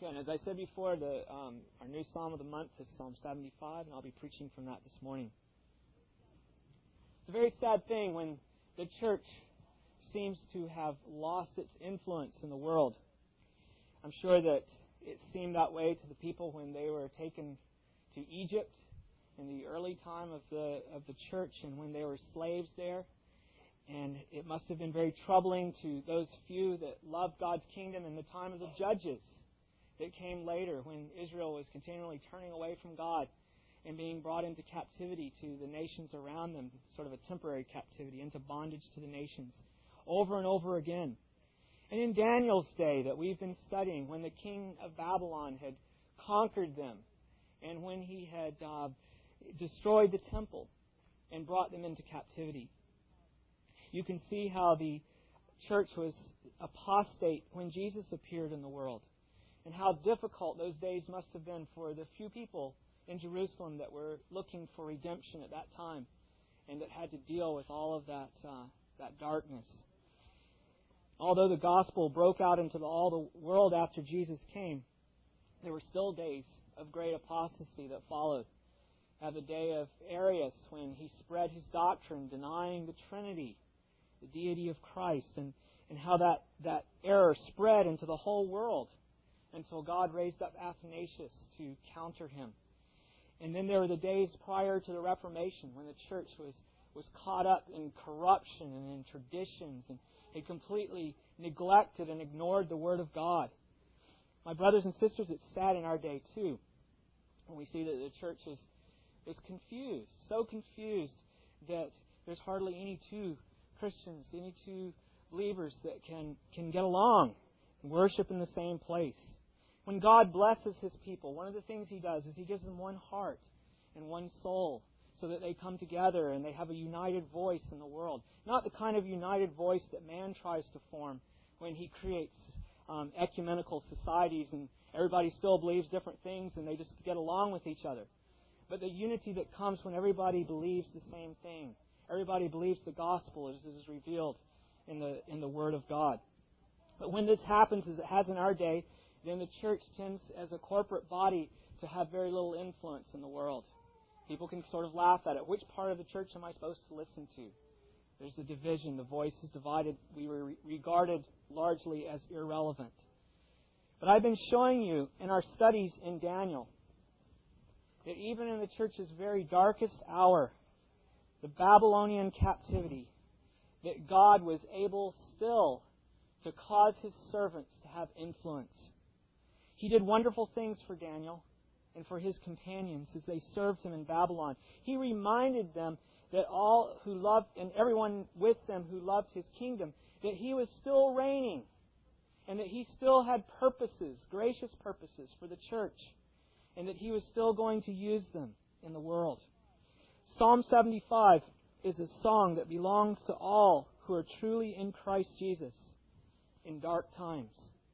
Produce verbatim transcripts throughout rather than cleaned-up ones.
Okay, and as I said before, the um, our new Psalm of the month is Psalm seventy-five, and I'll be preaching from that this morning. It's a very sad thing when the church seems to have lost its influence in the world. I'm sure that it seemed that way to the people when they were taken to Egypt in the early time of the of the church and when they were slaves there. And it must have been very troubling to those few that loved God's kingdom in the time of the judges that came later when Israel was continually turning away from God and being brought into captivity to the nations around them, sort of a temporary captivity, into bondage to the nations, over and over again. And in Daniel's day that we've been studying, when the king of Babylon had conquered them and when he had uh, destroyed the temple and brought them into captivity, you can see how the church was apostate when Jesus appeared in the world, and how difficult those days must have been for the few people in Jerusalem that were looking for redemption at that time and that had to deal with all of that uh, that darkness. Although the gospel broke out into the, all the world after Jesus came, there were still days of great apostasy that followed. Have the day of Arius when he spread his doctrine denying the Trinity, the deity of Christ, and, and how that, that error spread into the whole world until God raised up Athanasius to counter him. And then there were the days prior to the Reformation when the church was, was caught up in corruption and in traditions, and it completely neglected and ignored the Word of God. My brothers and sisters, it's sad in our day too when we see that the church is, is confused, so confused that there's hardly any two Christians, any two believers that can, can get along and worship in the same place. When God blesses His people, one of the things He does is He gives them one heart and one soul so that they come together and they have a united voice in the world. Not the kind of united voice that man tries to form when he creates um, ecumenical societies and everybody still believes different things and they just get along with each other. But the unity that comes when everybody believes the same thing. Everybody believes the gospel as is revealed in the in the Word of God. But when this happens, as it has in our day, then the church tends, as a corporate body, to have very little influence in the world. People can sort of laugh at it. Which part of the church am I supposed to listen to? There's the division. The voice is divided. We were regarded largely as irrelevant. But I've been showing you in our studies in Daniel that even in the church's very darkest hour, the Babylonian captivity, that God was able still to cause His servants to have influence. He did wonderful things for Daniel and for his companions as they served Him in Babylon. He reminded them that all who loved, and everyone with them who loved His kingdom, that He was still reigning and that He still had purposes, gracious purposes for the church, and that He was still going to use them in the world. Psalm seventy-five is a song that belongs to all who are truly in Christ Jesus in dark times.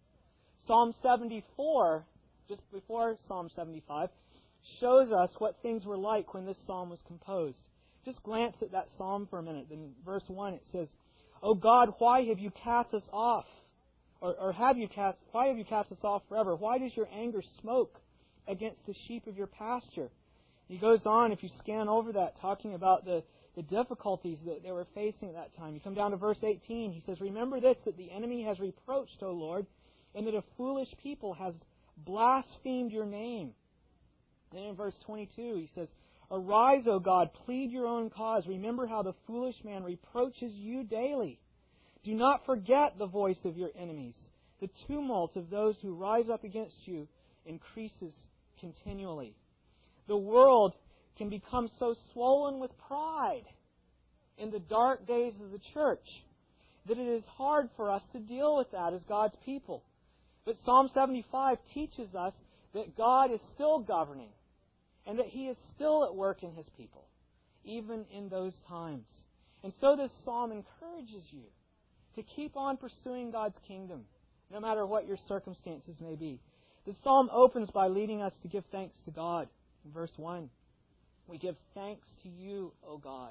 Psalm seventy-four, just before Psalm seventy-five, shows us what things were like when this psalm was composed. Just glance at that psalm for a minute. In verse one it says, "O God, why have you cast us off? Or, or have you cast, why have you cast us off forever? Why does your anger smoke against the sheep of your pasture?" He goes on, if you scan over that, talking about the, the difficulties that they were facing at that time. You come down to verse eighteen. He says, "Remember this, that the enemy has reproached, O Lord, and that a foolish people has blasphemed your name." Then in verse twenty-two, he says, "Arise, O God, plead your own cause. Remember how the foolish man reproaches you daily. Do not forget the voice of your enemies. The tumult of those who rise up against you increases continually." The world can become so swollen with pride in the dark days of the church that it is hard for us to deal with that as God's people. But Psalm seventy-five teaches us that God is still governing and that He is still at work in His people, even in those times. And so this psalm encourages you to keep on pursuing God's kingdom, no matter what your circumstances may be. The psalm opens by leading us to give thanks to God. In verse one, "We give thanks to you, O God."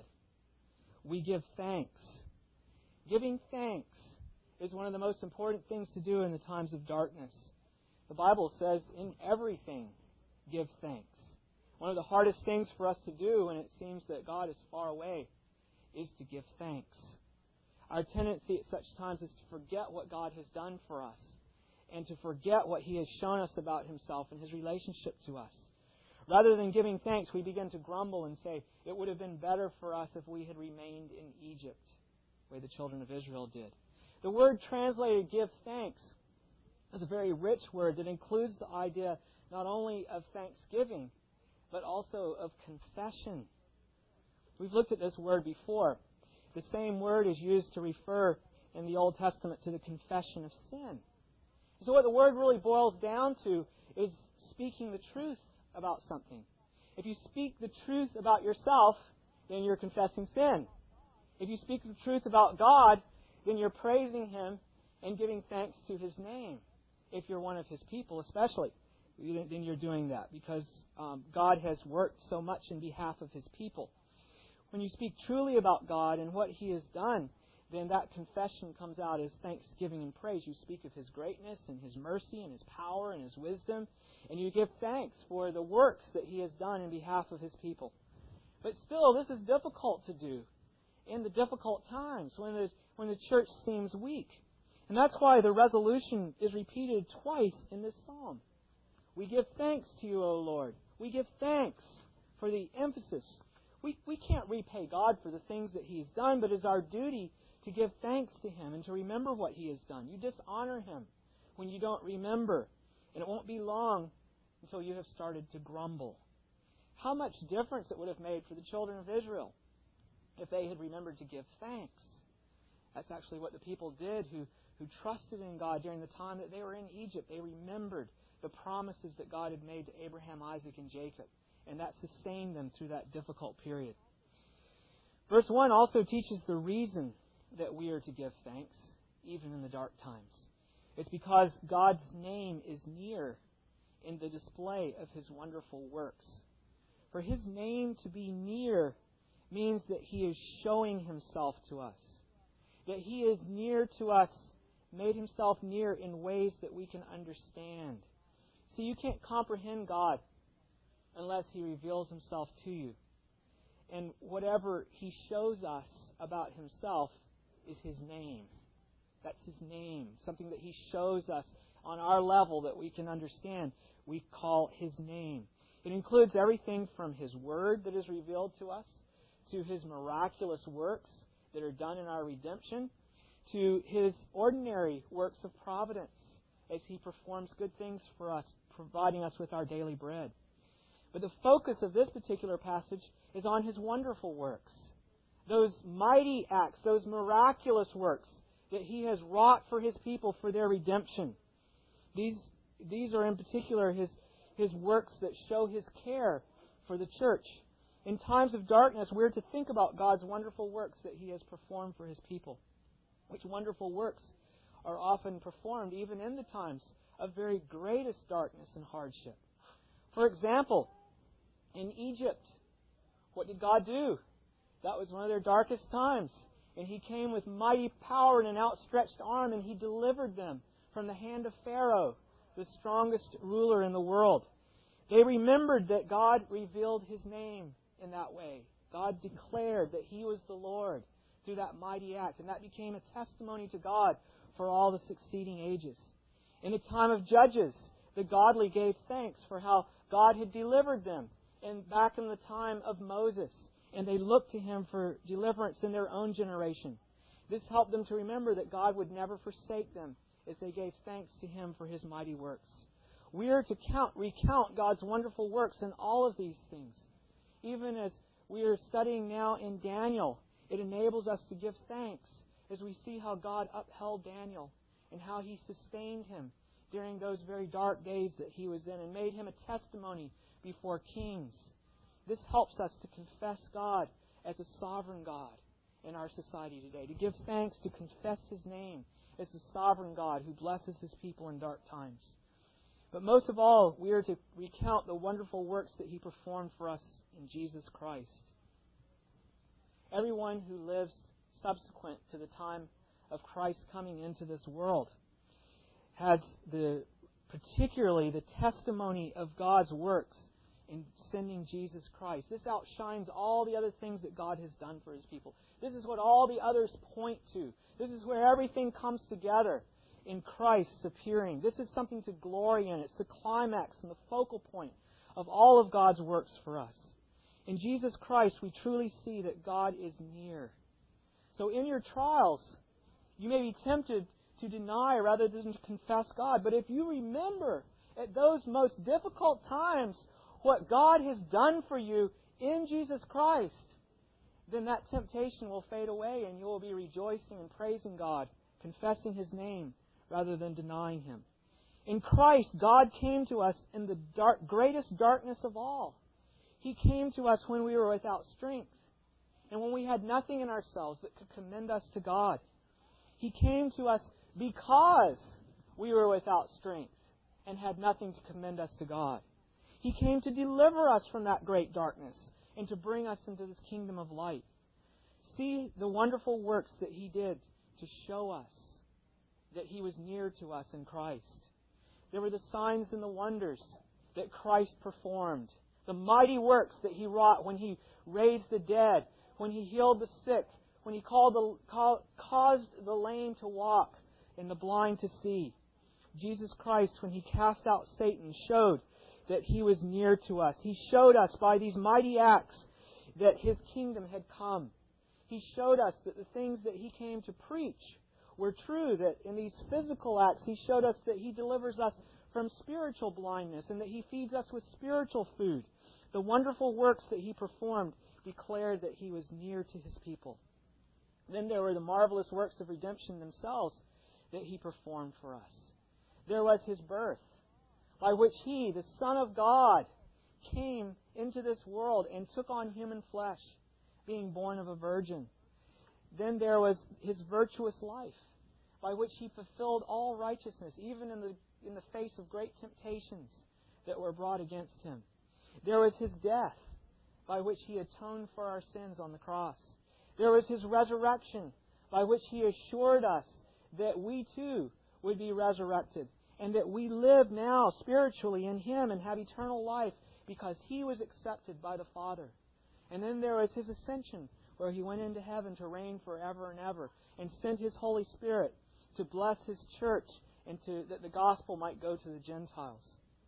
We give thanks. Giving thanks is one of the most important things to do in the times of darkness. The Bible says, in everything, give thanks. One of the hardest things for us to do when it seems that God is far away is to give thanks. Our tendency at such times is to forget what God has done for us and to forget what He has shown us about Himself and His relationship to us. Rather than giving thanks, we begin to grumble and say, it would have been better for us if we had remained in Egypt, the way the children of Israel did. The word translated give thanks is a very rich word that includes the idea not only of thanksgiving, but also of confession. We've looked at this word before. The same word is used to refer in the Old Testament to the confession of sin. So what the word really boils down to is speaking the truth about something. If you speak the truth about yourself, then you're confessing sin. If you speak the truth about God, then you're praising Him and giving thanks to His name. If you're one of His people especially, then you're doing that because um, God has worked so much in behalf of His people. When you speak truly about God and what He has done, then that confession comes out as thanksgiving and praise. You speak of His greatness and His mercy and His power and His wisdom, and you give thanks for the works that He has done in behalf of His people. But still, this is difficult to do in the difficult times when the, when the church seems weak. And that's why the resolution is repeated twice in this psalm. We give thanks to You, O Lord. We give thanks for the emphasis. We, we can't repay God for the things that He's done, but it's our duty to give thanks to Him and to remember what He has done. You dishonor Him when you don't remember. And it won't be long until you have started to grumble. How much difference it would have made for the children of Israel if they had remembered to give thanks. That's actually what the people did who, who trusted in God during the time that they were in Egypt. They remembered the promises that God had made to Abraham, Isaac, and Jacob. And that sustained them through that difficult period. Verse one also teaches the reason that we are to give thanks, even in the dark times. It's because God's name is near in the display of His wonderful works. For His name to be near means that He is showing Himself to us. That He is near to us, made Himself near in ways that we can understand. See, you can't comprehend God unless He reveals Himself to you. And whatever He shows us about Himself is His name. That's His name. Something that He shows us on our level that we can understand, we call His name. It includes everything from His Word that is revealed to us, to His miraculous works that are done in our redemption, to His ordinary works of providence as He performs good things for us, providing us with our daily bread. But the focus of this particular passage is on His wonderful works. Those mighty acts, those miraculous works that He has wrought for His people for their redemption. These, these are in particular His, His works that show His care for the church. In times of darkness, we're to think about God's wonderful works that He has performed for His people. Which wonderful works are often performed even in the times of very greatest darkness and hardship. For example, in Egypt, what did God do? That was one of their darkest times. And He came with mighty power and an outstretched arm, and He delivered them from the hand of Pharaoh, the strongest ruler in the world. They remembered that God revealed His name in that way. God declared that He was the Lord through that mighty act, and that became a testimony to God for all the succeeding ages. In the time of Judges, the godly gave thanks for how God had delivered them, and back in the time of Moses, and they looked to Him for deliverance in their own generation. This helped them to remember that God would never forsake them as they gave thanks to Him for His mighty works. We are to count, recount God's wonderful works in all of these things. Even as we are studying now in Daniel, it enables us to give thanks as we see how God upheld Daniel and how He sustained him during those very dark days that he was in and made him a testimony before kings. This helps us to confess God as a sovereign God in our society today, to give thanks, to confess His name as the sovereign God who blesses His people in dark times. But most of all, we are to recount the wonderful works that He performed for us in Jesus Christ. Everyone who lives subsequent to the time of Christ coming into this world has the particularly the testimony of God's works in sending Jesus Christ. This outshines all the other things that God has done for His people. This is what all the others point to. This is where everything comes together in Christ's appearing. This is something to glory in. It's the climax and the focal point of all of God's works for us. In Jesus Christ, we truly see that God is near. So in your trials, you may be tempted to deny rather than to confess God. But if you remember at those most difficult times what God has done for you in Jesus Christ, then that temptation will fade away and you will be rejoicing and praising God, confessing His name rather than denying Him. In Christ, God came to us in the dark, greatest darkness of all. He came to us when we were without strength and when we had nothing in ourselves that could commend us to God. He came to us because we were without strength and had nothing to commend us to God. He came to deliver us from that great darkness and to bring us into this kingdom of light. See the wonderful works that He did to show us that He was near to us in Christ. There were the signs and the wonders that Christ performed. The mighty works that He wrought when He raised the dead, when He healed the sick, when He called the, call, caused the lame to walk and the blind to see. Jesus Christ, when He cast out Satan, showed that He was near to us. He showed us by these mighty acts that His kingdom had come. He showed us that the things that He came to preach were true, that in these physical acts He showed us that He delivers us from spiritual blindness and that He feeds us with spiritual food. The wonderful works that He performed declared that He was near to His people. Then there were the marvelous works of redemption themselves that He performed for us. There was His birth, by which He, the Son of God, came into this world and took on human flesh, being born of a virgin. Then there was His virtuous life, by which He fulfilled all righteousness, even in the, in the face of great temptations that were brought against Him. There was His death, by which He atoned for our sins on the cross. There was His resurrection, by which He assured us that we too would be resurrected, and that we live now spiritually in Him and have eternal life because He was accepted by the Father. And then there was His ascension, where He went into heaven to reign forever and ever and sent His Holy Spirit to bless His church and to, that the gospel might go to the Gentiles.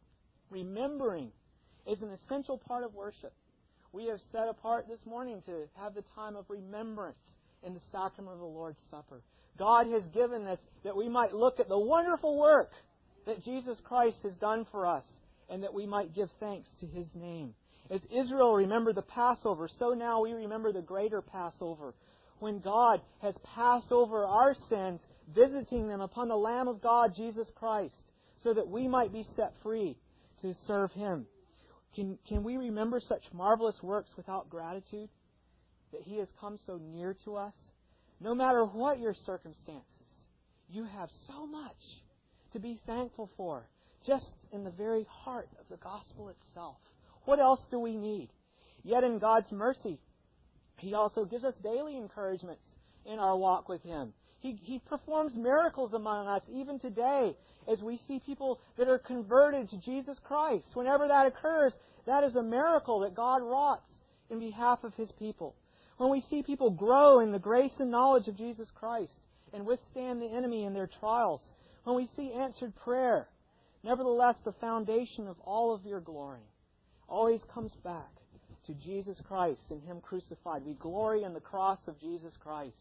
Remembering is an essential part of worship. We have set apart this morning to have the time of remembrance in the sacrament of the Lord's Supper. God has given us that we might look at the wonderful work that Jesus Christ has done for us and that we might give thanks to His name. As Israel remembered the Passover, so now we remember the greater Passover, when God has passed over our sins, visiting them upon the Lamb of God, Jesus Christ, so that we might be set free to serve Him. Can, can we remember such marvelous works without gratitude? That He has come so near to us? No matter what your circumstances, you have so much to be thankful for, just in the very heart of the gospel itself. What else do we need? Yet in God's mercy, He also gives us daily encouragements in our walk with Him. He, he performs miracles among us even today as we see people that are converted to Jesus Christ. Whenever that occurs, that is a miracle that God wrought in behalf of His people. When we see people grow in the grace and knowledge of Jesus Christ and withstand the enemy in their trials, when we see answered prayer, nevertheless the foundation of all of your glory always comes back to Jesus Christ and Him crucified. We glory in the cross of Jesus Christ.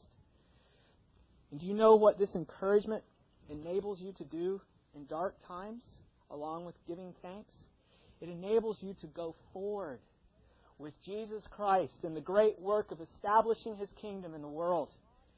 And do you know what this encouragement enables you to do in dark times, along with giving thanks? It enables you to go forward with Jesus Christ in the great work of establishing His kingdom in the world.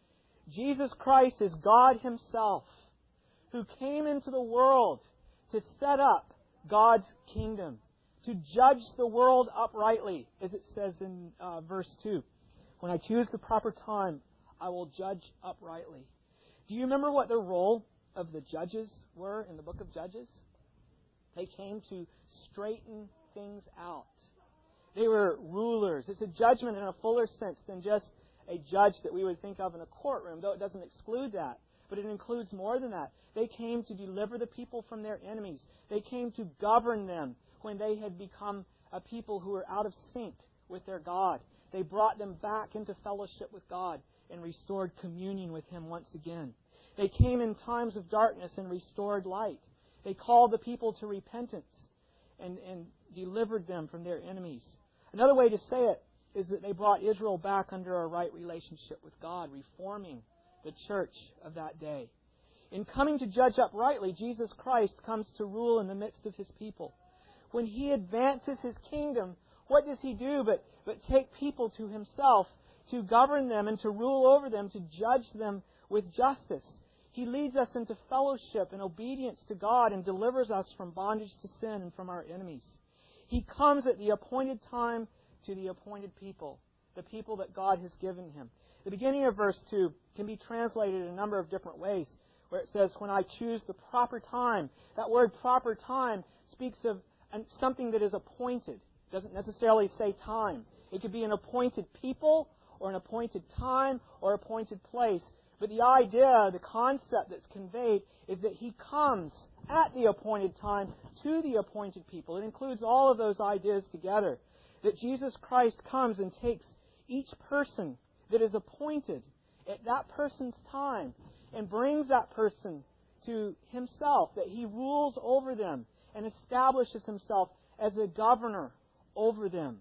Jesus Christ is God Himself, who came into the world to set up God's kingdom, to judge the world uprightly, as it says in uh, verse two. When I choose the proper time, I will judge uprightly. Do you remember what the role of the judges were in the book of Judges? They came to straighten things out. They were rulers. It's a judgment in a fuller sense than just a judge that we would think of in a courtroom, though it doesn't exclude that. but it includes more than that. They came to deliver the people from their enemies. They came to govern them when they had become a people who were out of sync with their God. They brought them back into fellowship with God and restored communion with Him once again. They came in times of darkness and restored light. They called the people to repentance and, and delivered them from their enemies. Another way to say it is that they brought Israel back under a right relationship with God, reforming the church of that day. In coming to judge uprightly, Jesus Christ comes to rule in the midst of His people. When He advances His kingdom, what does He do but, but take people to Himself to govern them and to rule over them, to judge them with justice? He leads us into fellowship and obedience to God and delivers us from bondage to sin and from our enemies. He comes at the appointed time to the appointed people, the people that God has given Him. The beginning of verse two can be translated in a number of different ways, where it says, when I choose the proper time. That word proper time speaks of something that is appointed. It doesn't necessarily say time. It could be an appointed people or an appointed time or appointed place. But the idea, the concept that's conveyed is that He comes at the appointed time to the appointed people. It includes all of those ideas together. That Jesus Christ comes and takes each person that is appointed at that person's time and brings that person to Himself, that He rules over them and establishes Himself as a governor over them.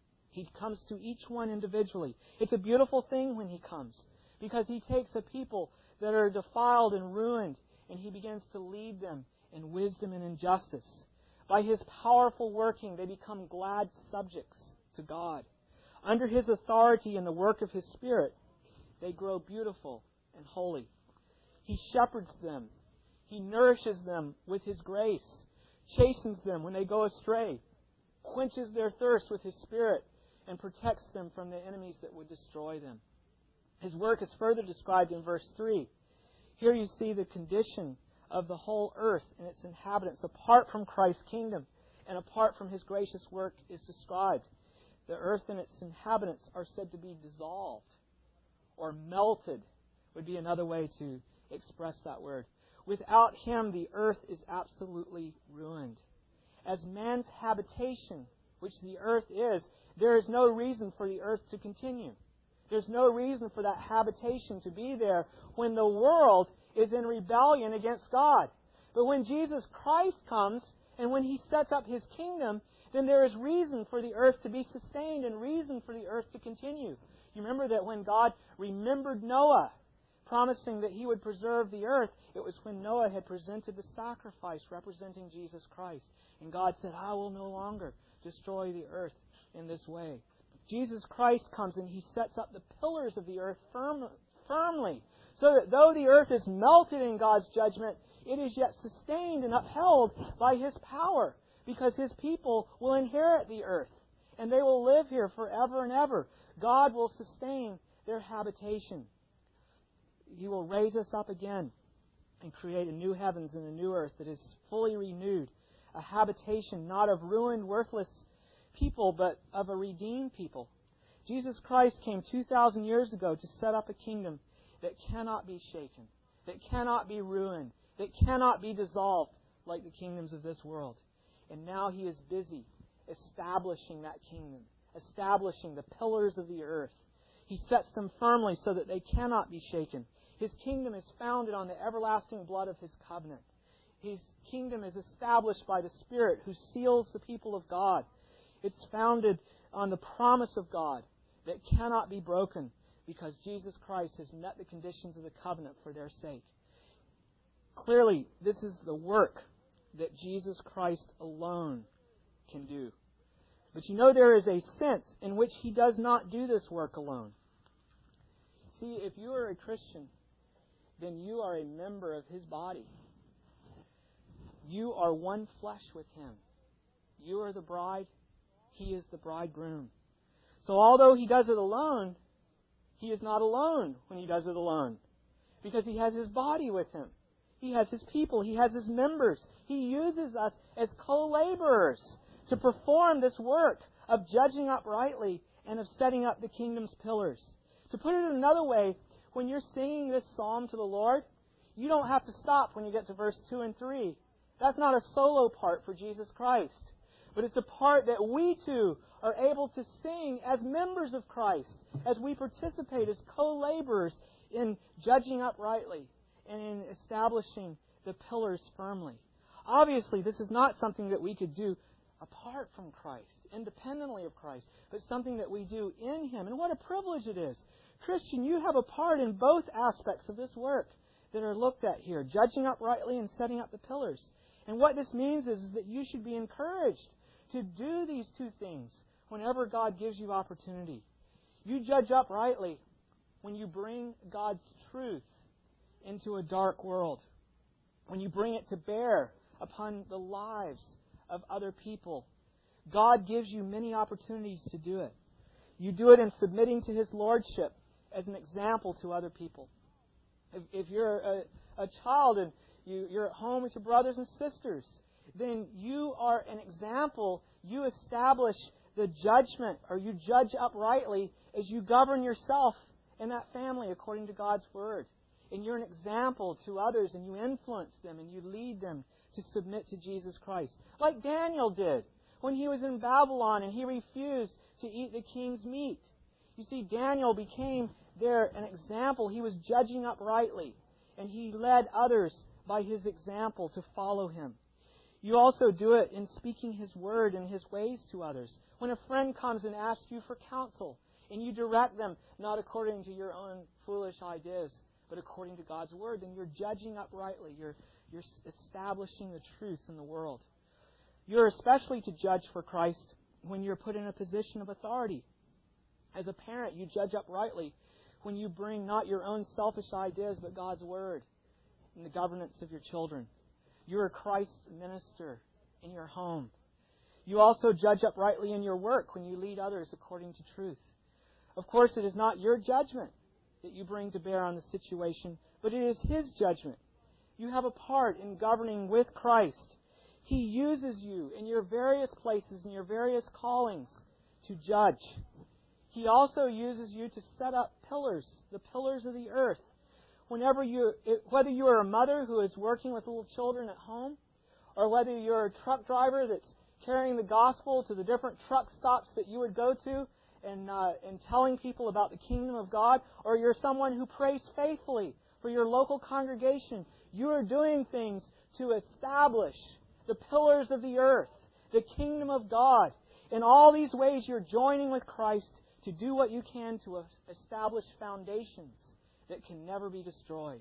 He comes to each one individually. It's a beautiful thing when He comes, because He takes a people that are defiled and ruined, and He begins to lead them in wisdom and in justice. By His powerful working, they become glad subjects to God. Under His authority and the work of His Spirit, they grow beautiful and holy. He shepherds them. He nourishes them with His grace, chastens them when they go astray, quenches their thirst with His Spirit, and protects them from the enemies that would destroy them. His work is further described in verse three. Here you see the condition of the whole earth and its inhabitants apart from Christ's kingdom and apart from His gracious work is described. The earth and its inhabitants are said to be dissolved or melted, would be another way to express that word. Without Him, the earth is absolutely ruined. As man's habitation, which the earth is, there is no reason for the earth to continue. There's no reason for that habitation to be there when the world is in rebellion against God. But when Jesus Christ comes and when He sets up His kingdom, then there is reason for the earth to be sustained and reason for the earth to continue. You remember that when God remembered Noah, promising that He would preserve the earth, it was when Noah had presented the sacrifice representing Jesus Christ. And God said, I will no longer destroy the earth in this way. Jesus Christ comes and He sets up the pillars of the earth firm, firmly, so that though the earth is melted in God's judgment, it is yet sustained and upheld by His power, because His people will inherit the earth, and they will live here forever and ever. God will sustain their habitation. He will raise us up again and create a new heavens and a new earth that is fully renewed, a habitation not of ruined, worthless people, but of a redeemed people. Jesus Christ came two thousand years ago to set up a kingdom that cannot be shaken, that cannot be ruined, that cannot be dissolved like the kingdoms of this world. And now He is busy establishing that kingdom, establishing the pillars of the earth. He sets them firmly so that they cannot be shaken. His kingdom is founded on the everlasting blood of His covenant. His kingdom is established by the Spirit who seals the people of God. It's founded on the promise of God that cannot be broken because Jesus Christ has met the conditions of the covenant for their sake. Clearly, this is the work that Jesus Christ alone can do. But you know, there is a sense in which He does not do this work alone. See, if you are a Christian, then you are a member of His body. You are one flesh with Him. You are the bride. He is the bridegroom. So although He does it alone, He is not alone when He does it alone, because He has His body with Him. He has His people. He has His members. He uses us as co-laborers to perform this work of judging uprightly and of setting up the kingdom's pillars. To put it another way, when you're singing this psalm to the Lord, You don't have to stop when you get to verse two and three. That's not a solo part for Jesus Christ. But it's a part that we too are able to sing as members of Christ, as we participate as co-laborers in judging uprightly and in establishing the pillars firmly. Obviously, this is not something that we could do apart from Christ, independently of Christ, but something that we do in Him. And what a privilege it is. Christian, you have a part in both aspects of this work that are looked at here, judging uprightly and setting up the pillars. And what this means is, is that you should be encouraged to do these two things whenever God gives you opportunity. You judge uprightly when you bring God's truth into a dark world, when you bring it to bear upon the lives of other people. God gives you many opportunities to do it. You do it in submitting to His Lordship as an example to other people. If, if you're a, a child and you, you're at home with your brothers and sisters, then you are an example. You establish the judgment, or you judge uprightly as you govern yourself in that family according to God's Word. And you're an example to others, and you influence them, and you lead them to submit to Jesus Christ. Like Daniel did when he was in Babylon and he refused to eat the king's meat. You see, Daniel became there an example. He was judging uprightly, and he led others by his example to follow him. You also do it in speaking His Word and His ways to others. When a friend comes and asks you for counsel, and you direct them not according to your own foolish ideas, but according to God's Word, then you're judging uprightly. You're, you're establishing the truth in the world. You're especially to judge for Christ when you're put in a position of authority. As a parent, you judge uprightly when you bring not your own selfish ideas, but God's Word in the governance of your children. You're a Christ minister in your home. You also judge uprightly in your work when you lead others according to truth. Of course, it is not your judgment that you bring to bear on the situation, but it is His judgment. You have a part in governing with Christ. He uses you in your various places, in your various callings, to judge. He also uses you to set up pillars, the pillars of the earth. Whenever you, whether you are a mother who is working with little children at home, or whether you're a truck driver that's carrying the gospel to the different truck stops that you would go to and, uh, and telling people about the kingdom of God, or you're someone who prays faithfully for your local congregation, you are doing things to establish the pillars of the earth, the kingdom of God. In all these ways, you're joining with Christ to do what you can to establish foundations that can never be destroyed.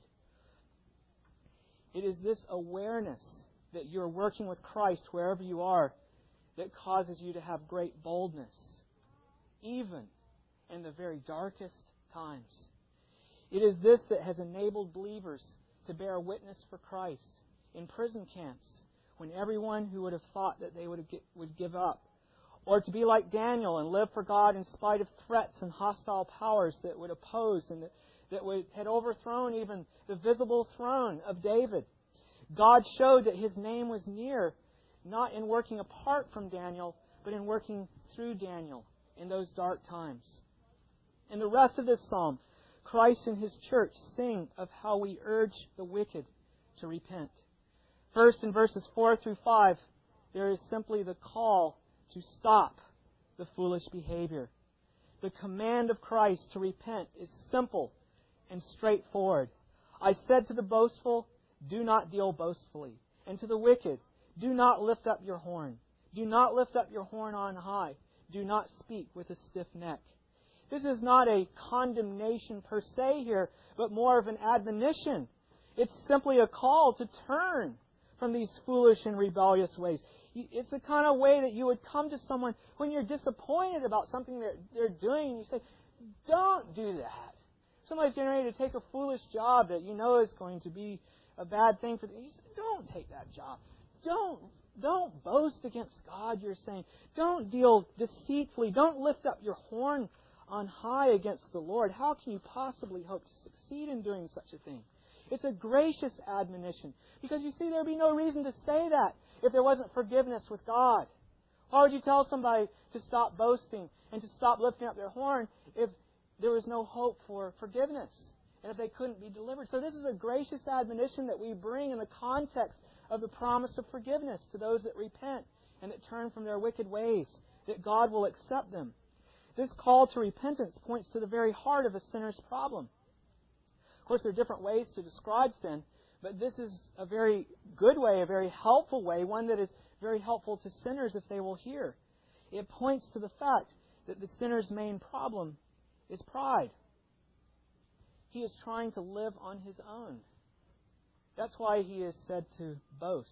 It is this awareness that you're working with Christ wherever you are that causes you to have great boldness, even in the very darkest times. It is this that has enabled believers to bear witness for Christ in prison camps when everyone who would have thought that they would would give up, or to be like Daniel and live for God in spite of threats and hostile powers that would oppose and that that would, had overthrown even the visible throne of David. God showed that His name was near, not in working apart from Daniel, but in working through Daniel in those dark times. In the rest of this psalm, Christ and His church sing of how we urge the wicked to repent. First, in verses four through five, there is simply the call to stop the foolish behavior. The command of Christ to repent is simple and straightforward. I said to the boastful, do not deal boastfully. And to the wicked, do not lift up your horn. Do not lift up your horn on high. Do not speak with a stiff neck. This is not a condemnation per se here, but more of an admonition. It's simply a call to turn from these foolish and rebellious ways. It's the kind of way that you would come to someone when you're disappointed about something that they're doing, and you say, don't do that. Somebody's getting ready to take a foolish job that you know is going to be a bad thing for them. You say, don't take that job. Don't, don't boast against God, you're saying. Don't deal deceitfully. Don't lift up your horn on high against the Lord. How can you possibly hope to succeed in doing such a thing? It's a gracious admonition. Because you see, there would be no reason to say that if there wasn't forgiveness with God. Why would you tell somebody to stop boasting and to stop lifting up their horn if there was no hope for forgiveness and if they couldn't be delivered. So this is a gracious admonition that we bring in the context of the promise of forgiveness to those that repent and that turn from their wicked ways, that God will accept them. This call to repentance points to the very heart of a sinner's problem. Of course, there are different ways to describe sin, but this is a very good way, a very helpful way, one that is very helpful to sinners if they will hear. It points to the fact that the sinner's main problem is pride. He is trying to live on his own. That's why he is said to boast.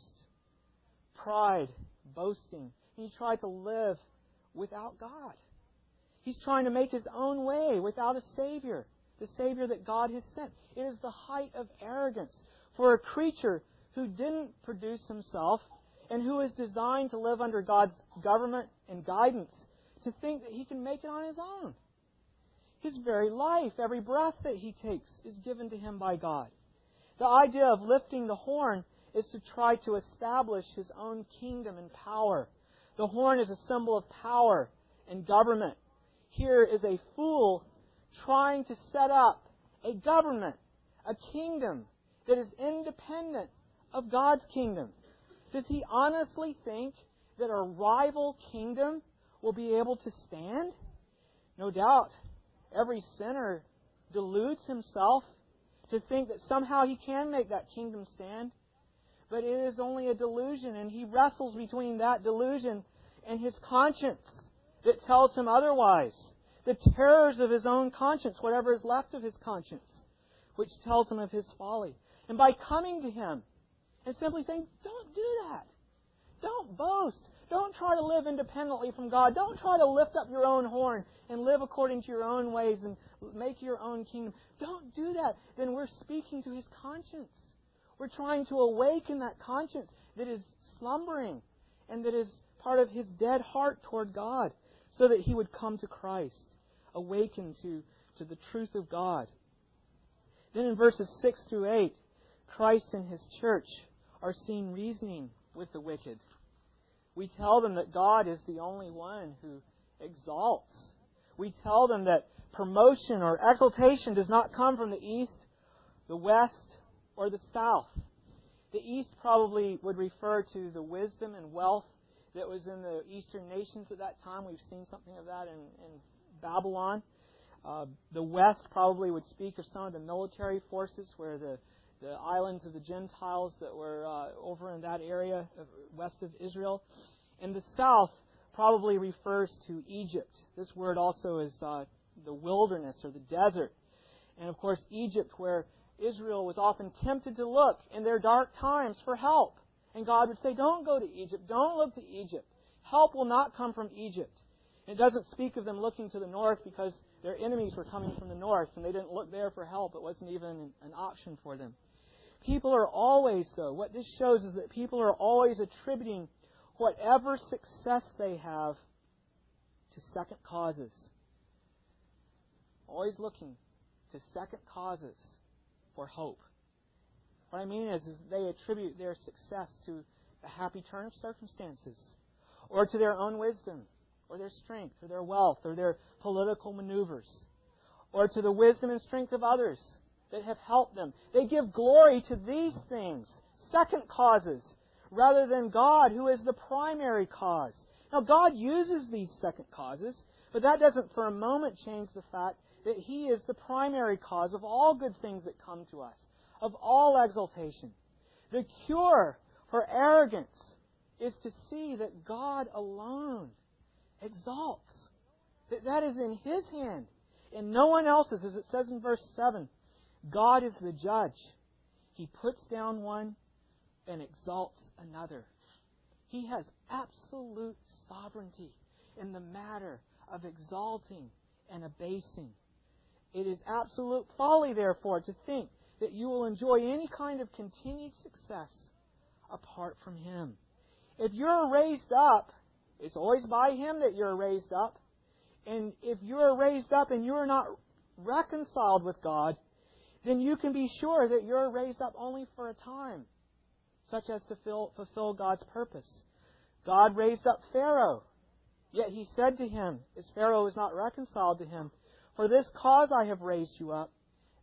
Pride, boasting. He tried to live without God. He's trying to make his own way without a Savior, the Savior that God has sent. It is the height of arrogance for a creature who didn't produce himself and who is designed to live under God's government and guidance to think that he can make it on his own. His very life, every breath that he takes, is given to him by God. The idea of lifting the horn is to try to establish his own kingdom and power. The horn is a symbol of power and government. Here is a fool trying to set up a government, a kingdom that is independent of God's kingdom. Does he honestly think that a rival kingdom will be able to stand? No doubt. Every sinner deludes himself to think that somehow he can make that kingdom stand. But it is only a delusion, and he wrestles between that delusion and his conscience that tells him otherwise. The terrors of his own conscience, whatever is left of his conscience, which tells him of his folly. And by coming to him and simply saying, don't do that. Don't boast. Don't try to live independently from God. Don't try to lift up your own horn and live according to your own ways and make your own kingdom. Don't do that. Then we're speaking to his conscience. We're trying to awaken that conscience that is slumbering and that is part of his dead heart toward God so that he would come to Christ, awaken to, to the truth of God. Then in verses six through eight, Christ and his church are seen reasoning with the wicked. We tell them that God is the only one who exalts. We tell them that promotion or exaltation does not come from the east, the west, or the south. The east probably would refer to the wisdom and wealth that was in the eastern nations at that time. We've seen something of that in, in Babylon. Uh, the west probably would speak of some of the military forces where the, the islands of the Gentiles that were uh, over in that area of, west of Israel. And the south probably refers to Egypt. This word also is uh, the wilderness or the desert. And of course Egypt, where Israel was often tempted to look in their dark times for help. And God would say, don't go to Egypt. Don't look to Egypt. Help will not come from Egypt. And it doesn't speak of them looking to the north because their enemies were coming from the north and they didn't look there for help. It wasn't even an, an option for them. People are always, though, what this shows is that people are always attributing whatever success they have to second causes. Always looking to second causes for hope. What I mean is, is they attribute their success to the happy turn of circumstances, or to their own wisdom, or their strength, or their wealth, or their political maneuvers, or to the wisdom and strength of others that have helped them. They give glory to these things, second causes, rather than God, who is the primary cause. Now, God uses these second causes, but that doesn't for a moment change the fact that He is the primary cause of all good things that come to us, of all exaltation. The cure for arrogance is to see that God alone exalts. That that is in His hand and no one else's. As it says in verse seven, God is the judge. He puts down one and exalts another. He has absolute sovereignty in the matter of exalting and abasing. It is absolute folly, therefore, to think that you will enjoy any kind of continued success apart from Him. If you're raised up, it's always by Him that you're raised up. And if you're raised up and you're not reconciled with God, then you can be sure that you're raised up only for a time, such as to fill, fulfill God's purpose. God raised up Pharaoh, yet He said to him, as Pharaoh was not reconciled to Him, "For this cause I have raised you up,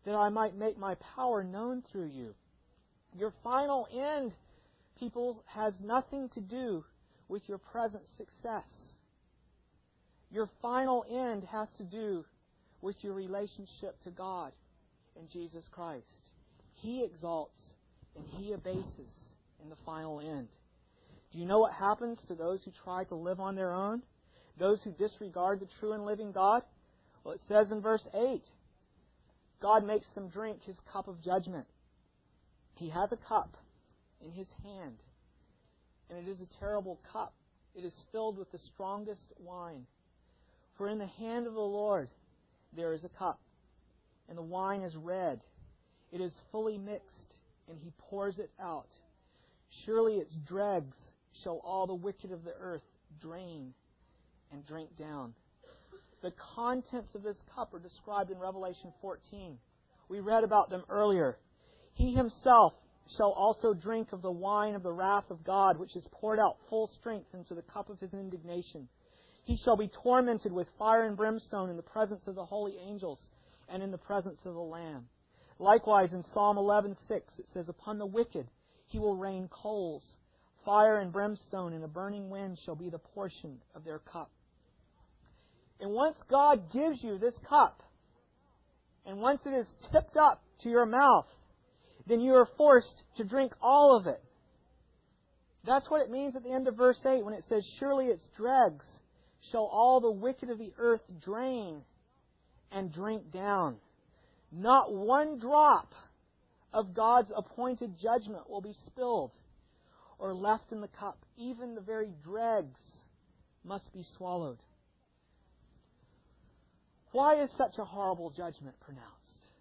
that I might make my power known through you. Your final end, people, has nothing to do with your present success. Your final end has to do with your relationship to God and Jesus Christ. He exalts and He abases in the final end. Do you know what happens to those who try to live on their own? Those who disregard the true and living God? Well, it says in verse eight, God makes them drink His cup of judgment. He has a cup in His hand, and it is a terrible cup. It is filled with the strongest wine. For in the hand of the Lord there is a cup, and the wine is red. It is fully mixed, and He pours it out. Surely its dregs shall all the wicked of the earth drain and drink down. The contents of this cup are described in Revelation fourteen. We read about them earlier. He Himself shall also drink of the wine of the wrath of God, which is poured out full strength into the cup of His indignation. He shall be tormented with fire and brimstone in the presence of the holy angels and in the presence of the Lamb. Likewise, in Psalm eleven six, it says, Upon the wicked He will rain coals. Fire and brimstone and a burning wind shall be the portion of their cup. And once God gives you this cup, and once it is tipped up to your mouth, then you are forced to drink all of it. That's what it means at the end of verse eight when it says, Surely its dregs shall all the wicked of the earth drain and drink down. Not one drop of God's appointed judgment will be spilled or left in the cup. Even the very dregs must be swallowed. Why is such a horrible judgment pronounced?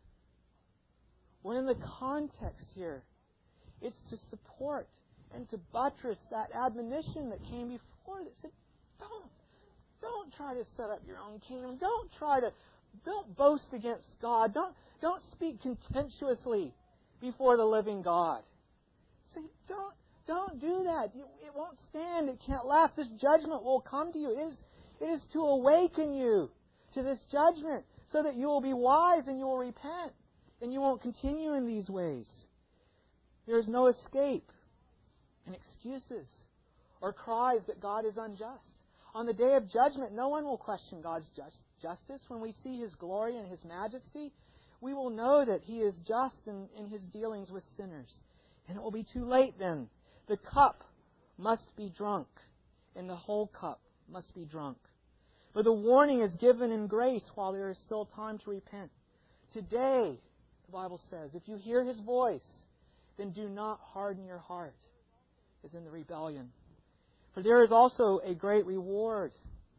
Well, in the context here, it's to support and to buttress that admonition that came before that said, don't, don't try to set up your own kingdom. Don't try to, don't boast against God. Don't, don't speak contemptuously before the living God. Say, don't, don't do that. It won't stand. It can't last. This judgment will come to you. It is, it is to awaken you to this judgment so that you will be wise and you will repent and you won't continue in these ways. There is no escape and excuses or cries that God is unjust. On the day of judgment, no one will question God's just, justice. When we see His glory and His majesty, we will know that He is just in, in His dealings with sinners. And it will be too late then. The cup must be drunk, and the whole cup must be drunk. But the warning is given in grace while there is still time to repent. Today, the Bible says, if you hear His voice, then do not harden your heart, as in the rebellion. For there is also a great reward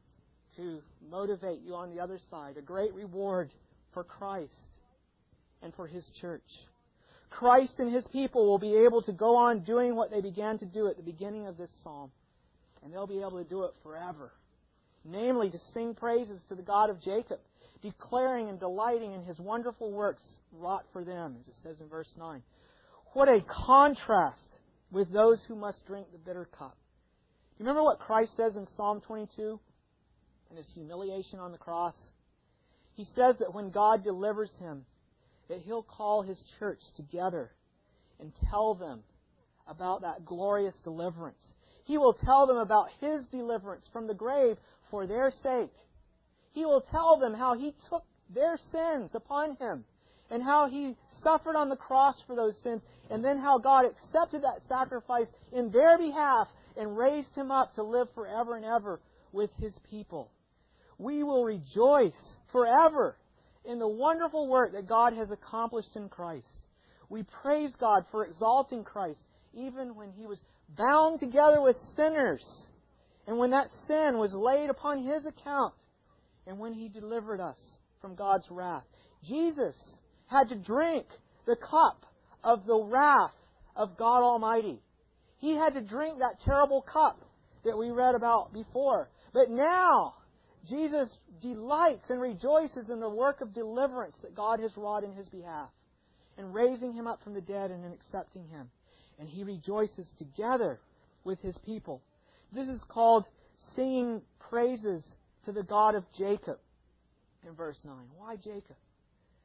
to motivate you on the other side, a great reward for Christ and for His church. Christ and His people will be able to go on doing what they began to do at the beginning of this psalm. And they'll be able to do it forever. Namely, to sing praises to the God of Jacob, declaring and delighting in His wonderful works wrought for them, as it says in verse nine. What a contrast with those who must drink the bitter cup. Do you remember what Christ says in Psalm twenty-two? In His humiliation on the cross? He says that when God delivers Him, that He'll call His church together and tell them about that glorious deliverance. He will tell them about His deliverance from the grave for their sake. He will tell them how He took their sins upon Him and how He suffered on the cross for those sins, and then how God accepted that sacrifice in their behalf and raised Him up to live forever and ever with His people. We will rejoice forever in the wonderful work that God has accomplished in Christ. We praise God for exalting Christ even when He was bound together with sinners, and when that sin was laid upon His account, and when He delivered us from God's wrath. Jesus had to drink the cup of the wrath of God Almighty. He had to drink that terrible cup that we read about before. But now, Jesus delights and rejoices in the work of deliverance that God has wrought in His behalf, and raising Him up from the dead and in accepting Him. And He rejoices together with His people. This is called singing praises to the God of Jacob in verse nine. Why Jacob?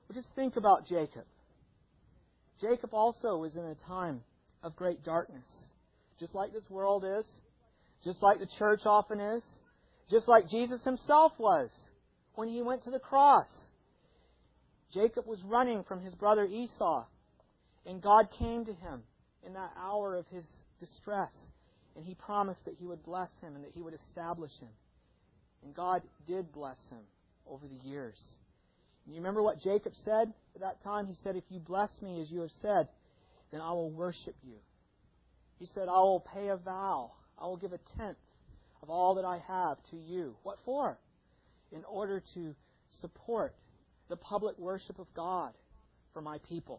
Well, just think about Jacob. Jacob also was in a time of great darkness. Just like this world is. Just like the church often is. Just like Jesus himself was when he went to the cross. Jacob was running from his brother Esau. And God came to him in that hour of his distress. And He promised that He would bless him and that He would establish him. And God did bless him over the years. And you remember what Jacob said at that time? He said, if you bless me as you have said, then I will worship you. He said, I will pay a vow. I will give a tenth of all that I have to you. What for? In order to support the public worship of God for my people.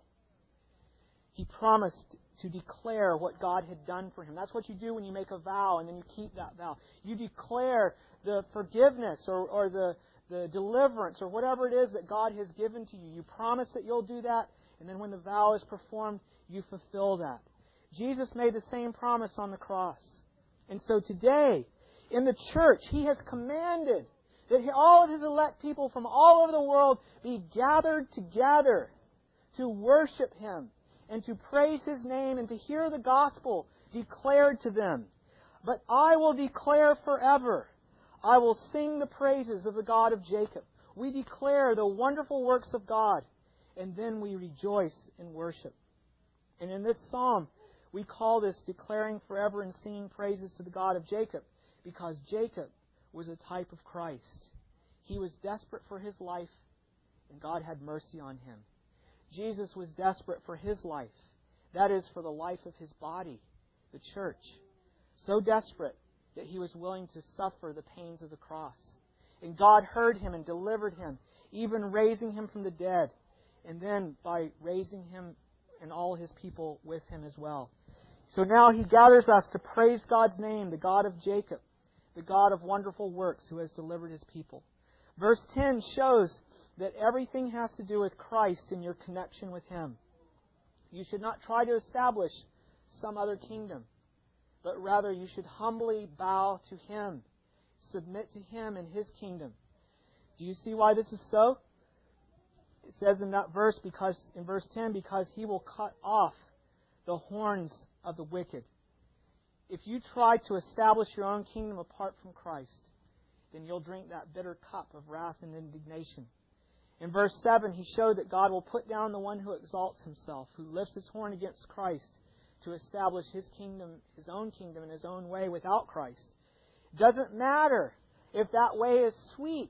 He promised to declare what God had done for him. That's what you do when you make a vow and then you keep that vow. You declare the forgiveness or, or the, the deliverance or whatever it is that God has given to you. You promise that you'll do that, and then when the vow is performed, you fulfill that. Jesus made the same promise on the cross. And so today, in the church, He has commanded that all of His elect people from all over the world be gathered together to worship Him and to praise His name and to hear the gospel declared to them. But I will declare forever. I will sing the praises of the God of Jacob. We declare the wonderful works of God, and then we rejoice in worship. And in this psalm, we call this declaring forever and singing praises to the God of Jacob, because Jacob was a type of Christ. He was desperate for his life, and God had mercy on him. Jesus was desperate for His life. That is, for the life of His body, the church. So desperate that He was willing to suffer the pains of the cross. And God heard Him and delivered Him, even raising Him from the dead. And then by raising Him and all His people with Him as well. So now He gathers us to praise God's name, the God of Jacob, the God of wonderful works who has delivered His people. Verse ten shows that everything has to do with Christ and your connection with Him. You should not try to establish some other kingdom, but rather you should humbly bow to Him, submit to Him and His kingdom. Do you see why this is so? It says in that verse, because in verse ten, because He will cut off the horns of the wicked. If you try to establish your own kingdom apart from Christ, then you'll drink that bitter cup of wrath and indignation. In verse seven, He showed that God will put down the one who exalts himself, who lifts his horn against Christ to establish His kingdom, His own kingdom in His own way without Christ. It doesn't matter if that way is sweet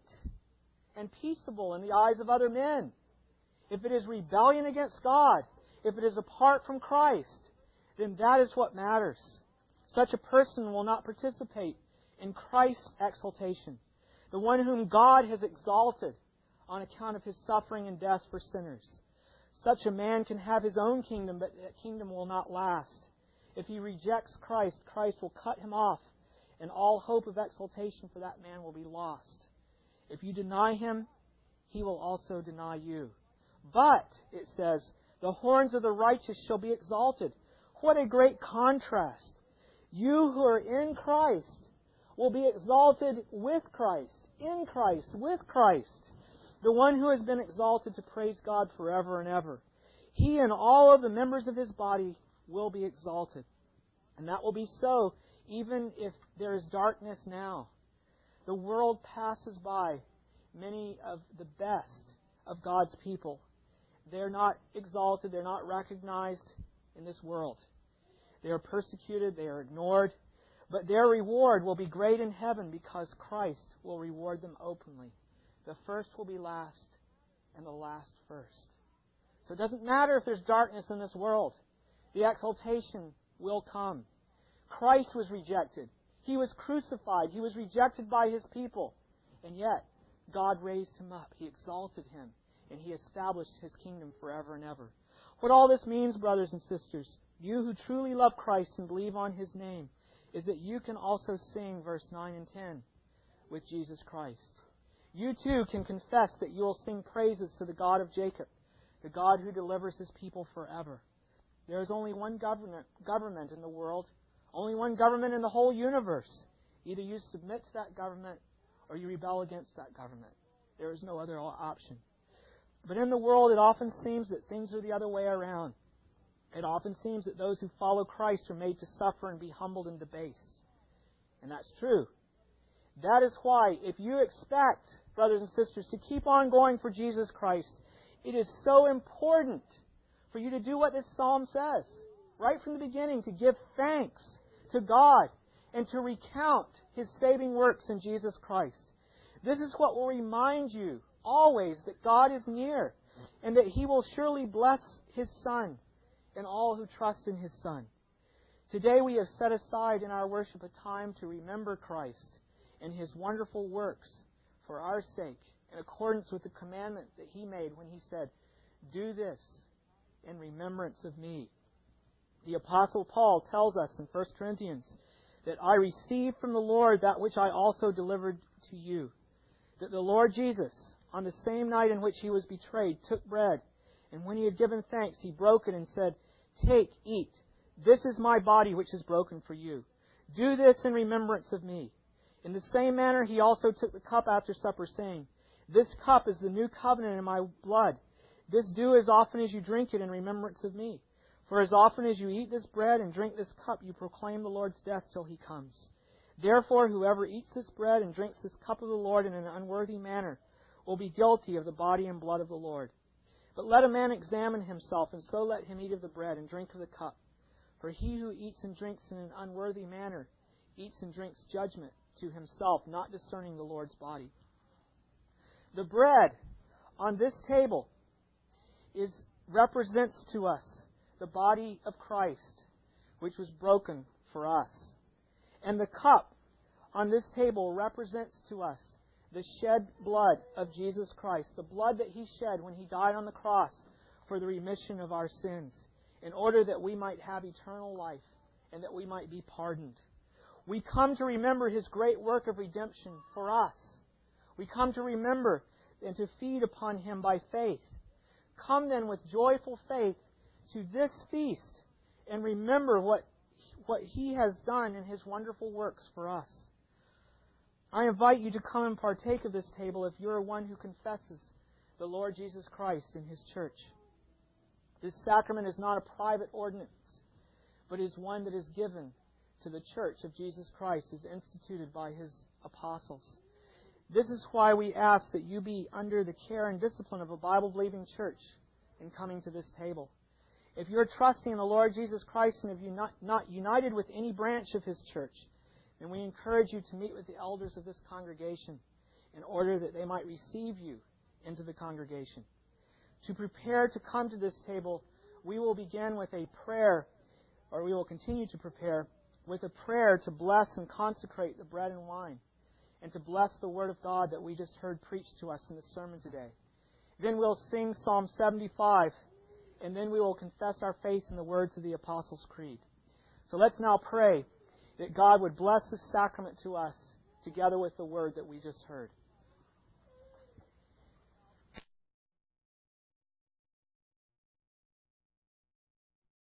and peaceable in the eyes of other men. If it is rebellion against God, if it is apart from Christ, then that is what matters. Such a person will not participate in Christ's exaltation, the one whom God has exalted on account of His suffering and death for sinners. Such a man can have his own kingdom, but that kingdom will not last. If he rejects Christ, Christ will cut him off, and all hope of exaltation for that man will be lost. If you deny Him, He will also deny you. But, it says, the horns of the righteous shall be exalted. What a great contrast. You who are in Christ will be exalted with Christ, in Christ, with Christ. The one who has been exalted to praise God forever and ever. He and all of the members of His body will be exalted. And that will be so even if there is darkness now. The world passes by many of the best of God's people. They're not exalted, they're not recognized in this world. They are persecuted, they are ignored. But their reward will be great in heaven because Christ will reward them openly. The first will be last, and the last first. So it doesn't matter if there's darkness in this world. The exaltation will come. Christ was rejected. He was crucified. He was rejected by His people. And yet, God raised Him up. He exalted Him. And He established His kingdom forever and ever. What all this means, brothers and sisters, you who truly love Christ and believe on His name, is that you can also sing verse nine and ten with Jesus Christ. You too can confess that you will sing praises to the God of Jacob, the God who delivers His people forever. There is only one government, government in the world, only one government in the whole universe. Either you submit to that government or you rebel against that government. There is no other option. But in the world, it often seems that things are the other way around. It often seems that those who follow Christ are made to suffer and be humbled and debased. And that's true. That is why, if you expect, brothers and sisters, to keep on going for Jesus Christ, it is so important for you to do what this psalm says. Right from the beginning, to give thanks to God and to recount His saving works in Jesus Christ. This is what will remind you always that God is near and that He will surely bless His Son and all who trust in His Son. Today we have set aside in our worship a time to remember Christ and His wonderful works for our sake, in accordance with the commandment that He made when He said, "Do this in remembrance of me." The Apostle Paul tells us in First Corinthians that I received from the Lord that which I also delivered to you, that the Lord Jesus, on the same night in which He was betrayed, took bread, and when He had given thanks, He broke it and said, "Take, eat. This is my body which is broken for you. Do this in remembrance of me." In the same manner, He also took the cup after supper, saying, "This cup is the new covenant in my blood. This do as often as you drink it in remembrance of me. For as often as you eat this bread and drink this cup, you proclaim the Lord's death till He comes. Therefore, whoever eats this bread and drinks this cup of the Lord in an unworthy manner will be guilty of the body and blood of the Lord. But let a man examine himself, and so let him eat of the bread and drink of the cup. For he who eats and drinks in an unworthy manner eats and drinks judgment to himself, not discerning the Lord's body." The bread on this table is represents to us the body of Christ, which was broken for us. And the cup on this table represents to us the shed blood of Jesus Christ, the blood that He shed when He died on the cross for the remission of our sins, in order that we might have eternal life and that we might be pardoned. We come to remember His great work of redemption for us. We come to remember and to feed upon Him by faith. Come then with joyful faith to this feast and remember what, what He has done in His wonderful works for us. I invite you to come and partake of this table if you are one who confesses the Lord Jesus Christ in His church. This sacrament is not a private ordinance, but is one that is given to the church of Jesus Christ, as instituted by His apostles. This is why we ask that you be under the care and discipline of a Bible-believing church in coming to this table. If you're trusting in the Lord Jesus Christ and if you're not, not united with any branch of His church, then we encourage you to meet with the elders of this congregation in order that they might receive you into the congregation. To prepare to come to this table, we will begin with a prayer, or we will continue to prepare with a prayer to bless and consecrate the bread and wine, and to bless the Word of God that we just heard preached to us in the sermon today. Then we'll sing Psalm seventy-five, and then we will confess our faith in the words of the Apostles' Creed. So let's now pray that God would bless this sacrament to us together with the Word that we just heard.